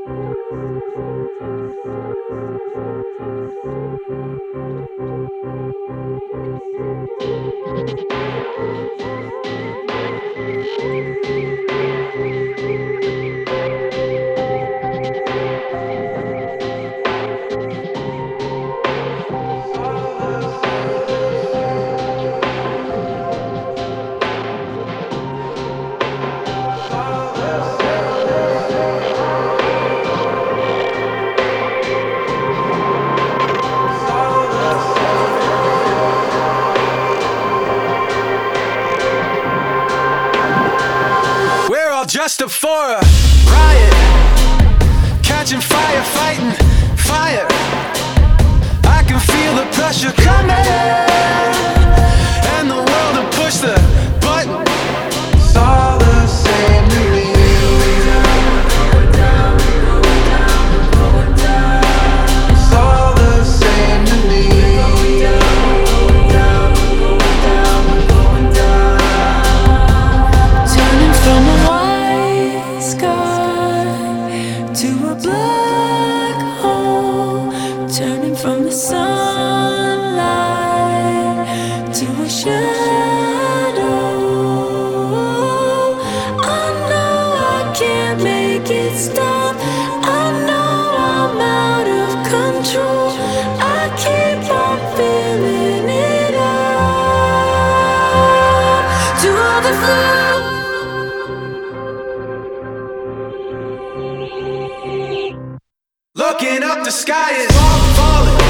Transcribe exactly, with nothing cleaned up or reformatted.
Just up for a riot, catching fire, fighting fire. I can feel the pressure coming, and the world to push the button. It's all the same to me. It's all the same to me. Turning from a white sky to a black hole, turning from the sunlight to a shadow. I know I can't make it stop. I know I'm out of control. I keep on feeling it up to all the flow. Looking up, the sky is falling.